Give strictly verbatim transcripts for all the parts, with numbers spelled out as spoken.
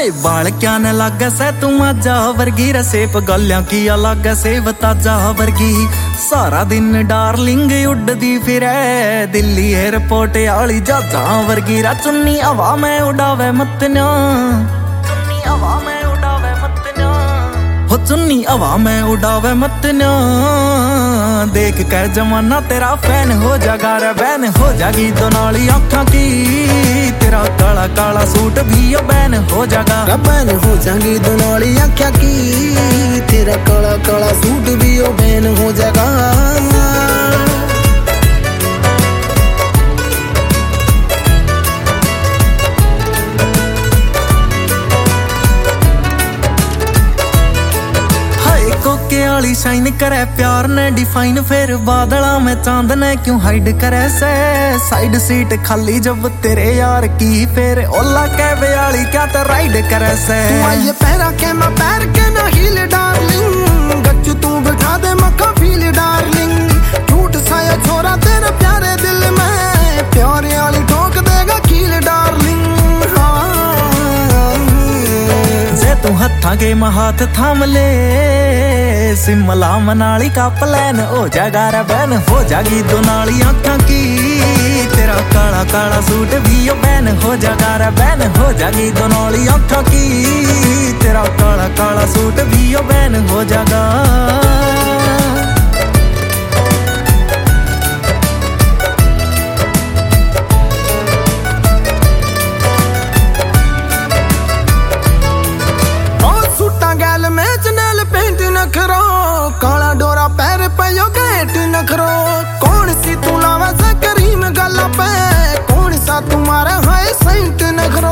हाय बाल क्या न लागे से तू मजा वर्गी रसेप गलियां की अलग सेब ताजा वर्गी सारा दिन डार्लिंग उड़दी फिरे दिल्ली एयरपोर्ट आली जहाजा वर्गी रा चुन्नी हवा में उड़ावे मतन्या चुन्नी हवा में उड़ावे मतन्या हो चुन्नी हवा में उड़ावे मतन्या देख कर जमाना तेरा फैन हो जागा रे बैन हो जागी दोनाली आँखों की तेरा काला काला सूट भी यो बैन हो जागा बैन हो जागी दोनाली आँखों की तेरा काला काला सूट भी यो बैन हो जागा आली शाइन करे प्यार ने डिफाइन फिर बादला में चांद ने क्यों हाइड करे से साइड सीट खाली जब तेरे यार की फिर ओला कैबे आली क्या तो राइड करे से ये पैरा के मैं पैर के ना हील डार्लिंग गच्चू तू बिठा दे मक्का फील डार्लिंग टूट सा ये छोरा तेरे प्यारे दिल में प्यारे आली ठोक देगा कील डार्लिंग तू हत्था के हाथ थाम ले शिमला मनाली का प्लान हो जागा रे बैन हो जागी दोनाली आँखों की तेरा काला काला सूट भी यो बैन हो जागा रे बैन हो जागी दोनाली आँखों की तेरा काला काला सूट भी यो बैन हो जागा काला डोरा पैर पे यो गेट नखरो कौन सी तू लावा सा करीम गला पे कौन सा तुम्हारा है सेंट नखरो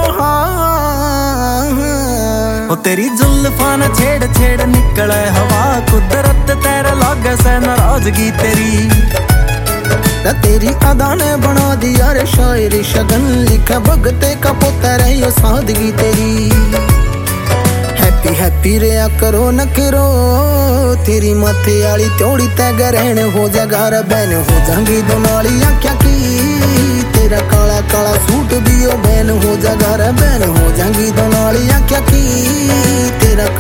ओ तेरी जुल्फां न छेड़ छेड़ निकले हवा कुदरत तेरे लागे से नाराजगी तेरी तेरी अदा ने बना दिया रे शायरी शगन लिखे भगते का पुत्र है यो सादगी तेरी हैप्पी हैप्पी रेया करो न करो तेरी माथे आली त्योड़ी तैग रहन हो जागा रे बैन हो जागी दोनाली आँखों की तेरा काला काला सूट भी यो बैन हो जागा रे बैन हो जागी दोनाली आँखों की तेरा